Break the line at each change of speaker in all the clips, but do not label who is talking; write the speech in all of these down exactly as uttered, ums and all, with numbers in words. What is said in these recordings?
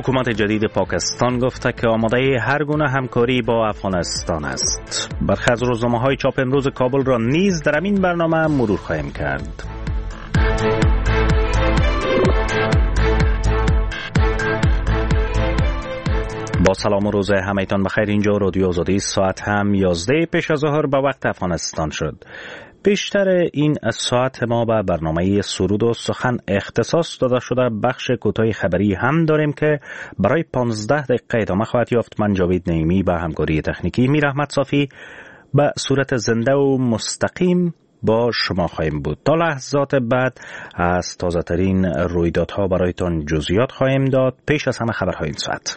حکومت جدید پاکستان گفته که آماده هر گونه همکاری با افغانستان است. برخی از روزنامه‌های چاپ امروز کابل را نیز در این برنامه مرور خواهیم کرد. با سلام و روز همه‌تان بخیر. اینجا رادیو آزادی، ساعت هم یازده پیش از ظهر به وقت افغانستان شد. بیشتر این ساعت ما به برنامه سرود و سخن اختصاص داده شده. بخش کوتاه خبری هم داریم که برای پانزده دقیقه ادامه خواهد یافت. من جاوید نعیمی با همکاری تکنیکی میر احمد صافی به صورت زنده و مستقیم با شما خواهیم بود. تا لحظات بعد از تازه ترین رویدادها برایتان جزئیات خواهیم داد. پیش از همه خبرهای این ساعت.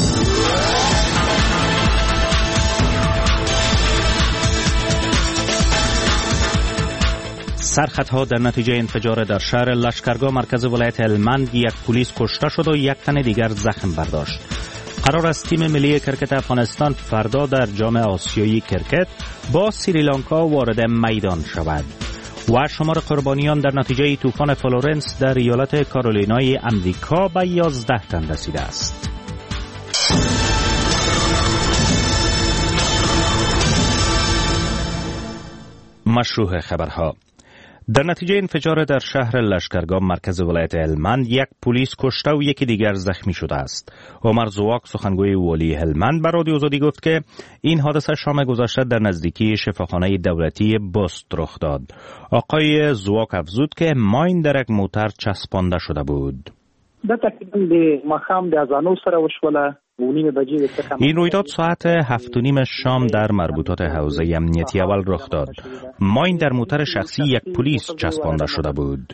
سرخطها در نتیجه انفجار در شهر لشکرگاه مرکز ولایت هلمند، یک پلیس کشته شد و یک تن دیگر زخم برداشت. قرار است تیم ملی کرکت افغانستان فردا در جام آسیایی کرکت با سریلانکا وارد میدان شود. و شمار قربانیان در نتیجه طوفان فلورنس در ایالت کارولینای امریکا به یازده تن رسیده است. مشروع خبرها. در نتیجه انفجار در شهر لشکرگاه مرکز ولایت هلمند، یک پلیس کشته و یکی دیگر زخمی شده است. عمر زواک سخنگوی والی هلمند به رادیو آزادی گفت که این حادثه شام گذشته در نزدیکی شفاخانه دولتی بست رخ داد. آقای زواک افزود که ماین در یک موتر چسبانده شده بود.
دا تقریبا د ماښام د اذانو سره وشوله.
این رویداد ساعت هفت و نیم شام در مربوطات حوزه امنیتی اول رخ داد. ماین در موتر شخصی یک پلیس چسبانده شده بود.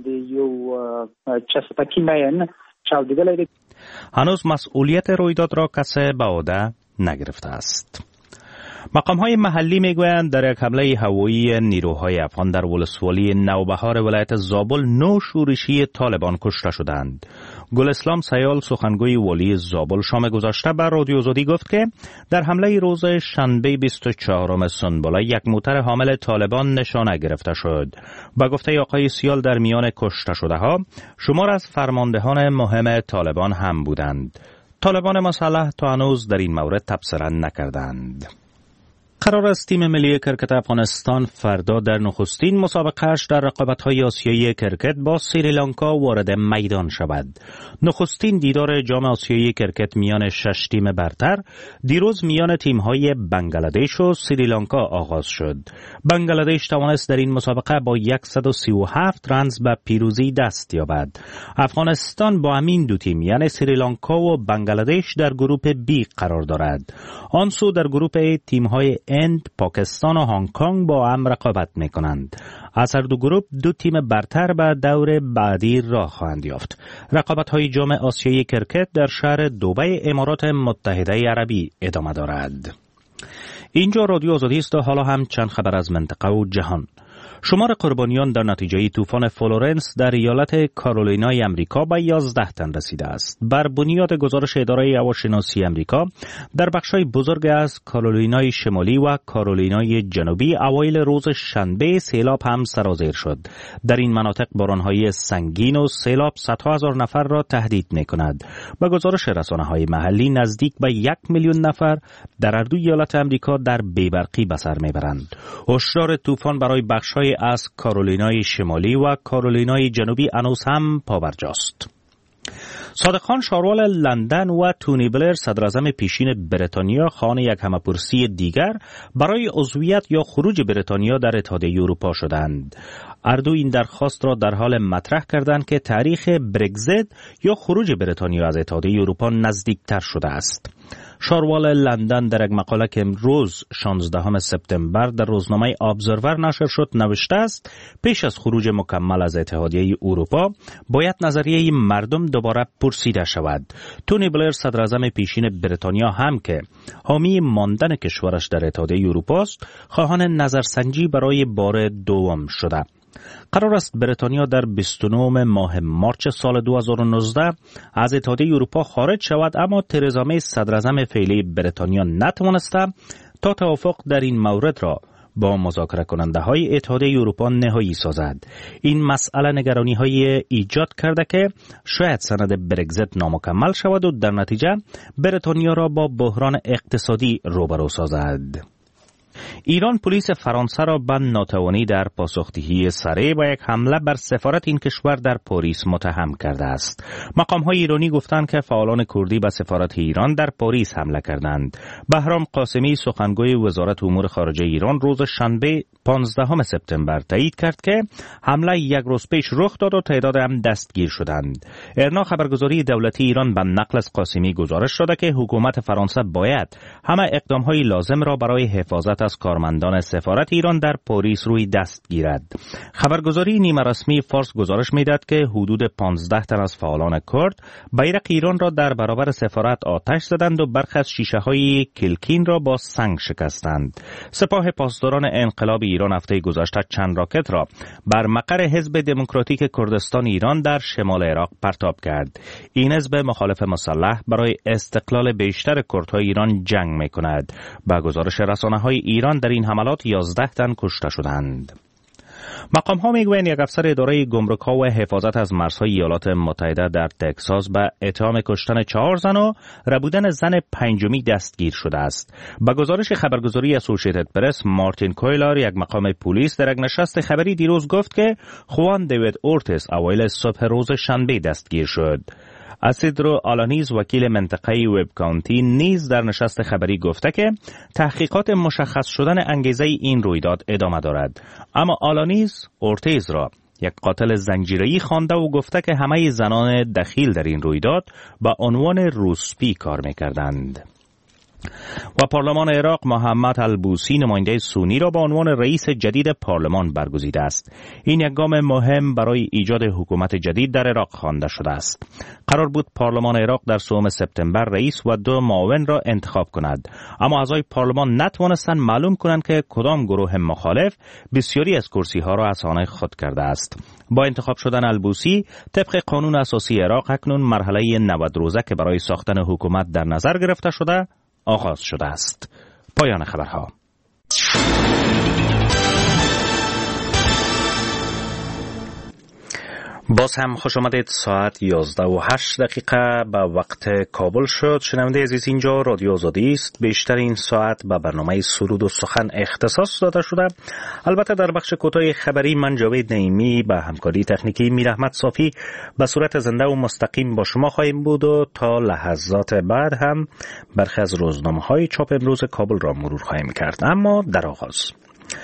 هنوز مسئولیت رویداد را کسی به عهده نگرفته است. مقام‌های محلی میگویند در یک حمله هوایی نیروهای افغان در ولسوالی نوبهار ولایت زابل نو شورشی طالبان کشته شدند. گل اسلام سیال سخنگوی والی زابل شام گذشته به رادیو آزادی گفت که در حمله روز شنبه بیست و چهارم سنبله یک موتر حامل طالبان نشانه گرفته شد. با گفته آقای سیال در میان کشته شده ها شمار از فرماندهان مهم طالبان هم بودند. طالبان مسلح تا هنوز در این مورد تبصره نکردند. قرار است تیم ملی کرکت افغانستان فردا در نخستین مسابقه‌اش در رقابت‌های آسیایی کرکت با سریلانکا وارد میدان شود. نخستین دیدار جام آسیایی کرکت میان شش تیم برتر دیروز میان تیم‌های بنگلادش و سریلانکا آغاز شد. بنگلادش توانست در این مسابقه با صد و سی و هفت رنز به پیروزی دست یابد. افغانستان با همین دو تیم یعنی سریلانکا و بنگلادش در گروه بی قرار دارد. آن سو در گروه تیم‌های اند، پاکستان و هنگ کنگ با هم رقابت می کنند. از هر دو گروه دو تیم برتر به دور بعدی راه خواهند یافت. رقابت های جام آسیایی کرکت در شهر دبی امارات متحده عربی ادامه دارد. اینجا رادیو آزادی است و حالا هم چند خبر از منطقه و جهان. شمار قربانیان در نتیجه طوفان فلورنس در ایالت کارولینای امریکا به یازده تن رسیده است. بر بنیاد گزارش اداره هواشناسی امریکا، در بخش‌های بزرگ از کارولینای شمالی و کارولینای جنوبی اوایل روز شنبه سیلاب هم سرازیر شد. در این مناطق باران‌های سنگین و سیلاب صدها هزار نفر را تهدید می‌کند. با گزارش رسانه‌های محلی نزدیک به یک میلیون نفر در هر دو ایالت امریکا در بی‌برقی به سر می‌برند. هشدار طوفان برای بخش‌های از کارولینای شمالی و کارولینای جنوبی هنوز هم پابرجاست. صادق خان شاروال لندن و تونی بلر صدراعظم پیشین بریتانیا خواهان یک همه‌پرسی دیگر برای عضویت یا خروج بریتانیا در اتحادیه اروپا شدند. هر دو این درخواست را در حال مطرح کردند که تاریخ برگزیت یا خروج بریتانیا از اتحادیه اروپا نزدیکتر شده است. شاروال لندن در یک مقاله که امروز شانزدهم سپتامبر در روزنامه ابزرور نشر شد نوشته است پیش از خروج مکمل از اتحادیه اروپا باید نظریه مردم دوباره پرسیده شود. تونی بلر صدراعظم پیشین بریتانیا هم که حامی ماندن کشورش در اتحادیه اروپا است خواهان نظرسنجی برای بار دوم شده. قرار است بریتانیا در بیست و نهم ماه مارچ سال دو هزار و نوزده از اتحادیه اروپا خارج شود، اما ترزا می صدراعظم فعلی بریتانیا نتوانسته تا توافق در این مورد را با مذاکره کننده های اتحادیه اروپا نهایی سازد. این مسئله نگرانی های ایجاد کرده که شاید سند برگزیت نامکمل شود و در نتیجه بریتانیا را با بحران اقتصادی روبرو سازد. ایران پلیس فرانسه را به ناتوانی در پاسخدهی سریع با یک حمله بر سفارت این کشور در پاریس متهم کرده است. مقام‌های ایرانی گفتند که فعالان کردی به سفارت ایران در پاریس حمله کردند. بهرام قاسمی سخنگوی وزارت امور خارجه ایران روز شنبه پانزدهم سپتامبر تایید کرد که حمله یک روز پیش رخ داد و تعداد هم دستگیر شدند. ارنا خبرگزاری دولتی ایران به نقل از قاسمی گزارش داده که حکومت فرانسه باید همه اقدام‌های لازم را برای حفاظت از کارمندان سفارت ایران در پاریس روی دست گیرد. خبرگزاری نیمه رسمی فارس گزارش می‌دهد که حدود پانزده تن از فعالان کرد بیرق ایران را در برابر سفارت آتش زدند و برخی از شیشه‌های کلکین را با سنگ شکستند. سپاه پاسداران انقلاب ایران هفته گذشته چند راکت را بر مقر حزب دموکراتیک کردستان ایران در شمال عراق پرتاب کرد. این حزب مخالف مسلح برای استقلال بیشتر کردهای ایران جنگ می‌کند. با گزارش رسانه‌های ایران در این حملات یازده تن کشته شدند. مقام ها میگویند یک افسر اداره گمرک‌ها و حفاظت از مرزهای ایالات متحده در تگزاس به اتهام کشتن چهار زن و ربودن زن پنجمی دستگیر شده است. با گزارش خبرگزاری اسوسییتد پرس، مارتین کویلار، یک مقام پلیس در یک نشست خبری دیروز گفت که خوان دیوید اورتیز اوایل صبح روز شنبه دستگیر شد. اسیدرو آلانیز وکیل منطقه وب کانتی نیز در نشست خبری گفته که تحقیقات مشخص شدن انگیزه این رویداد ادامه دارد. اما آلانیز اورتیز را یک قاتل زنجیره‌ای خوانده و گفته که همه زنان دخیل در این رویداد با عنوان روسپی کار می‌کردند. و پارلمان عراق محمد البوسی نماینده سونی را به عنوان رئیس جدید پارلمان برگزیده است. این یک گام مهم برای ایجاد حکومت جدید در عراق خوانده شده است. قرار بود پارلمان عراق در سوم سپتامبر رئیس و دو معاون را انتخاب کند، اما اعضای پارلمان نتوانستند معلوم کنند که کدام گروه مخالف بسیاری از کرسی ها را از آن خود کرده است. با انتخاب شدن البوسی طبق قانون اساسی عراق اکنون مرحله نود روزه که برای ساختن حکومت در نظر گرفته شده آغاز شده است. پایان خبرها. باز هم خوش آمدید. ساعت یازده و هشت دقیقه به وقت کابل شد. شنونده عزیز، اینجا رادیو آزادی است. بیشتر این ساعت به برنامه سرود و سخن اختصاص داده شده. البته در بخش کوتاه خبری من جاوید نعیمی به همکاری تکنیکی میر احمد صافی به صورت زنده و مستقیم با شما خواهیم بود و تا لحظات بعد هم برخی از روزنامه‌های چاپ امروز کابل را مرور خواهیم کرد. اما در آغاز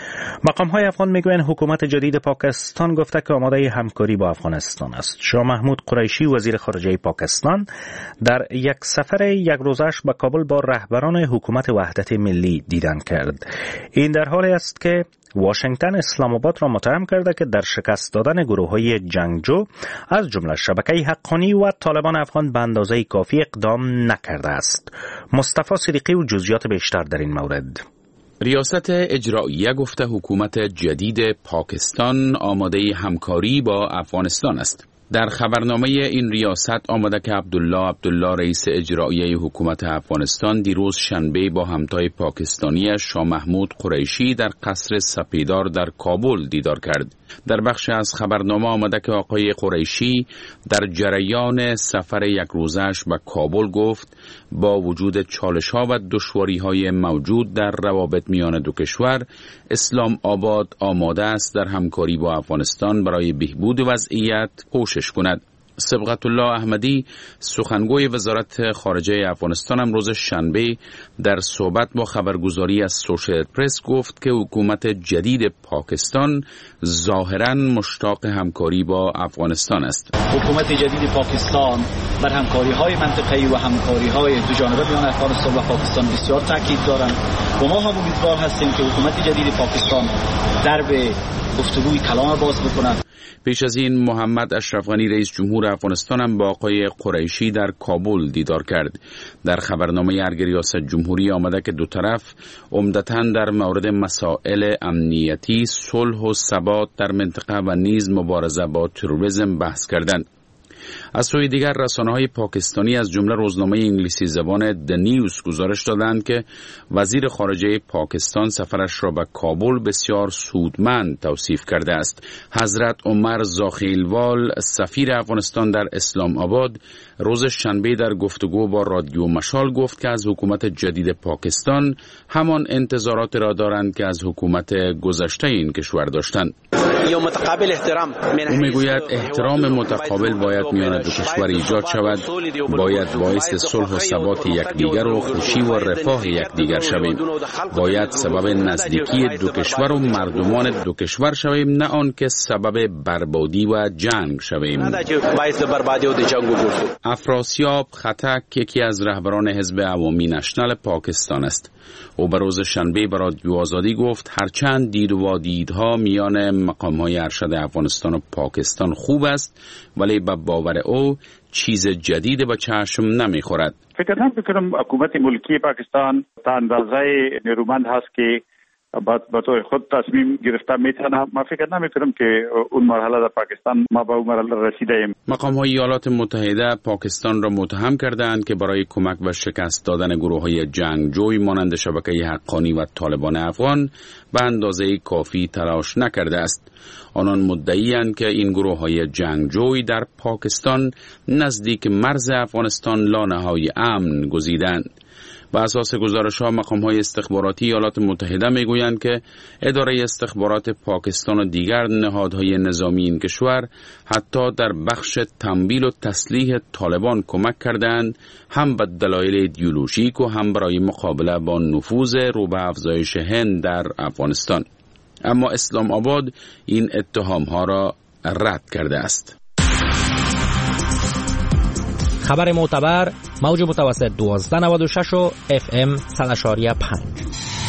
مقام های افغان میگویند حکومت جدید پاکستان گفته که آماده همکاری با افغانستان است. شاه محمود قریشی وزیر خارجه پاکستان در یک سفر یک روزش به کابل با رهبران حکومت وحدت ملی دیدن کرد. این در حالی است که واشنگتن اسلام آباد را متهم کرده که در شکست دادن گروه‌های جنگجو از جمله شبکه حقانی و طالبان افغان به اندازه کافی اقدام نکرده است. مصطفی صدیقی و جزئیات بیشتر در این مورد.
ریاست اجراییه گفته حکومت جدید پاکستان آماده همکاری با افغانستان است. در خبرنامه این ریاست آمده که عبدالله عبدالله رئیس اجرایی حکومت افغانستان دیروز شنبه با همتای پاکستانی شاه محمود قریشی در قصر سپیدار در کابل دیدار کرد. در بخش از خبرنامه آمده که آقای قریشی در جریان سفر یک روزش به کابل گفت با وجود چالش‌ها و دشواری‌های موجود در روابط میان دو کشور، اسلام آباد آماده است در همکاری با افغانستان برای بهبود وضعیت کوشش کند. صبغت الله احمدی سخنگوی وزارت خارجه افغانستان هم روز شنبه در صحبت با خبرگزاری از اسوسییتد پرس گفت که حکومت جدید پاکستان ظاهراً مشتاق همکاری با افغانستان است.
حکومت جدید پاکستان بر همکاری‌های منطقه‌ای و همکاری‌های دو جانبه میان افغانستان و پاکستان بسیار تاکید دارند و ما هم امیدوار هستیم که حکومت جدید پاکستان درب گفتگوی کلام باز بکند.
پیش از این محمد اشرف غنی رئیس جمهور افغانستان هم با آقای قریشی در کابل دیدار کرد. در خبرنامه ارگ ریاست جمهوری آمده که دو طرف عمدتاً در مورد مسائل امنیتی، صلح و ثبات در منطقه و نیز مبارزه با تروریسم بحث کردند. از سوی دیگر رسانه‌های پاکستانی از جمله روزنامه انگلیسی زبان د نیوز گزارش دادند که وزیر خارجه پاکستان سفرش را به کابل بسیار سودمند توصیف کرده است. حضرت عمر زاخیلوال سفیر افغانستان در اسلام آباد روز شنبه در گفتگو با رادیو مشال گفت که از حکومت جدید پاکستان همان انتظارات را دارند که از حکومت گذشته این کشور داشتند. او میگوید احترام متقابل باید میان دو کشور ایجاد شود، باید باعث صلح و ثبات یکدیگر و خوشی و رفاه یکدیگر شویم، باید سبب نزدیکی دو کشور و مردمان دو کشور شویم، نه آن که سبب بربادی و جنگ شویم. افراسیاب خطک یکی از رهبران حزب عوامی نشنال پاکستان است. او به روز شنبه به رادیو آزادی گفت هرچند دید و وادیدها میان مقام‌های ارشد افغانستان و پاکستان خوب است، ولی به باور او چیز جدید به چشم نمیخورد.
فکر نمی‌کنم حکومت ملکی پاکستان تا اندازه نیرومند هست که با تو خود تصمیم گرفته میتونه. ما فکر نمی کنم که اون مرحله در پاکستان ما به اون مرحله رسیده ایم.
مقام های ایالات متحده پاکستان را متهم کردند که برای کمک و شکست دادن گروه های جنگجوی مانند شبکه حقانی و طالبان افغان به اندازه کافی تلاش نکرده است. آنان مدعی‌اند که این گروه های جنگجوی در پاکستان نزدیک مرز افغانستان لانه‌های امن گزیدند. بر اساس گزارش‌ها مقام‌های استخباراتی ایالات متحده می‌گویند که اداره استخبارات پاکستان و دیگر نهادهای نظامی این کشور حتی در بخش تمویل و تسلیح طالبان کمک کردند، هم به دلایل ایدئولوژیک و هم برای مقابله با نفوذ رو به افزایش هند در افغانستان. اما اسلام آباد این اتهام‌ها را رد کرده است.
خبر معتبر موج متوسط دوازده نود و شش و اف ام صد اشاری پنج.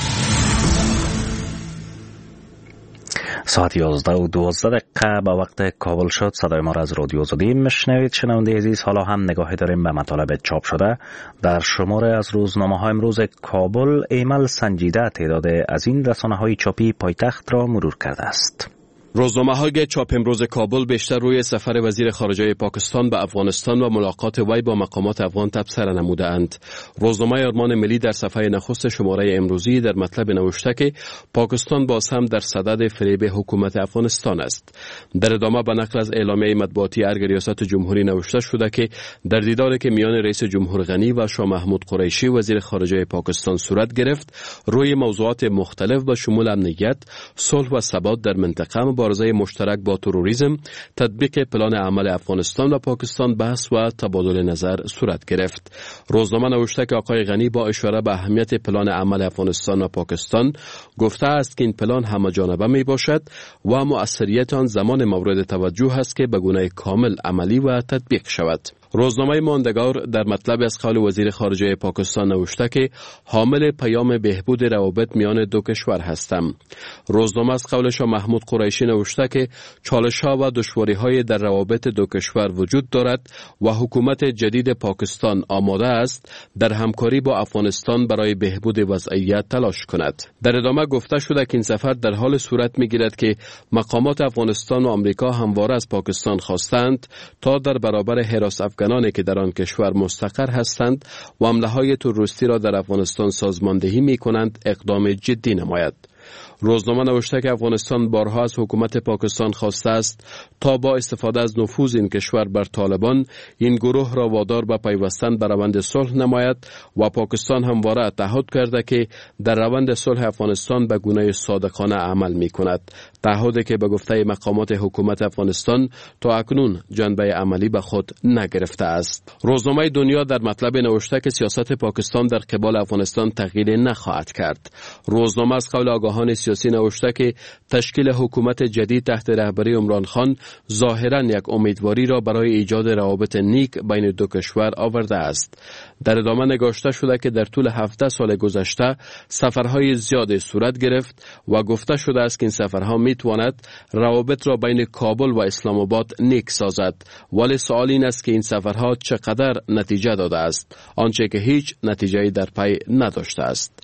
ساعت یازده و دوازده دقیقه به وقت کابل شد. صدای ما را از رادیو آزادی میشنوید. شنونده عزیز، حالا هم نگاهی داریم به مطالب چاپ شده در شماره از روزنامه های امروز کابل. ایمل سنجیده تعداد از این رسانه های چاپی پایتخت را مرور کرده است.
روزنامه های چاپ امروز کابل بیشتر روی سفر وزیر خارجه پاکستان به افغانستان و ملاقات وی با مقامات افغان تبصره نموده اند. روزنامه آرمان ملی در صفحه نخست شماره امروزی در مطلب نوشته که پاکستان باز هم در صدد فریب حکومت افغانستان است. در ادامه به نقل از اعلامیه مطبوعاتی ارگ ریاست جمهوری نوشته شده که در دیداری که میان رئیس جمهور غنی و شاه محمود قریشی وزیر خارجه پاکستان صورت گرفت، روی موضوعات مختلف به شمول امنیت، صلح و ثبات در منطقه، مبارزه مشترک با تروریسم، تطبیق پلان عمل افغانستان و پاکستان بحث و تبادل نظر صورت گرفت. روزنامه نوشته که آقای غنی با اشاره به اهمیت پلان عمل افغانستان و پاکستان گفته است که این پلان همه جانبه می باشد و مؤثریت آن زمان مورد توجه است که به گونه کامل عملی و تطبیق شود. روزنامه ماندگار در مطلب از قول وزیر خارجه پاکستان نوشته که حامل پیام بهبود روابط میان دو کشور هستم. روزنامه از قول شاه محمود قریشی نوشته که چالش‌ها و دشواری‌های در روابط دو کشور وجود دارد و حکومت جدید پاکستان آماده است در همکاری با افغانستان برای بهبود وضعیت تلاش کند. در ادامه گفته شده که این سفر در حال صورت می‌گیرد که مقامات افغانستان و آمریکا همواره از پاکستان خواستند تا در برابر حراس افغانانی که در آن کشور مستقر هستند و حمله‌های تروریستی را در افغانستان سازماندهی می‌کنند اقدام جدی نماید. روزنامه نوشته که افغانستان بارها از حکومت پاکستان خواسته است تا با استفاده از نفوذ این کشور بر طالبان این گروه را وادار به پیوستن به روند صلح نماید و پاکستان همواره تعهد کرده که در روند صلح افغانستان به گونه صادقانه عمل می کند. تعهدی که به گفته مقامات حکومت افغانستان تا اکنون جنبه عملی به خود نگرفته است. روزنامه دنیا در مطلب نوشته که سیاست پاکستان در قبال افغانستان تغییر نخواهد کرد. روزنامه از قول آگاهان سیاسی نوشته که تشکیل حکومت جدید تحت رهبری عمران خان ظاهراً یک امیدواری را برای ایجاد روابط نیک بین دو کشور آورده است. در ادامه نگاشته شده که در طول هفده سال گذشته سفرهای زیادی صورت گرفت و گفته شده است که این سفرها میتواند روابط را بین کابل و اسلام آباد نیک سازد، ولی سوال این است که این سفرها چقدر نتیجه داده است، آنچه که هیچ نتیجه‌ای در پی نداشته است.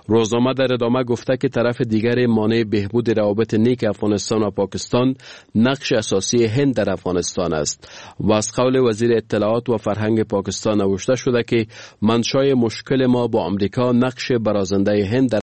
روزنامه در ادامه گفته که طرف دیگر مانع بهبود روابط نیک افغانستان و پاکستان نقش اساسی هند در افغانستان است و از قول وزیر اطلاعات و فرهنگ پاکستان نوشته شده که منشأ مشکل ما با آمریکا نقش برازنده هند در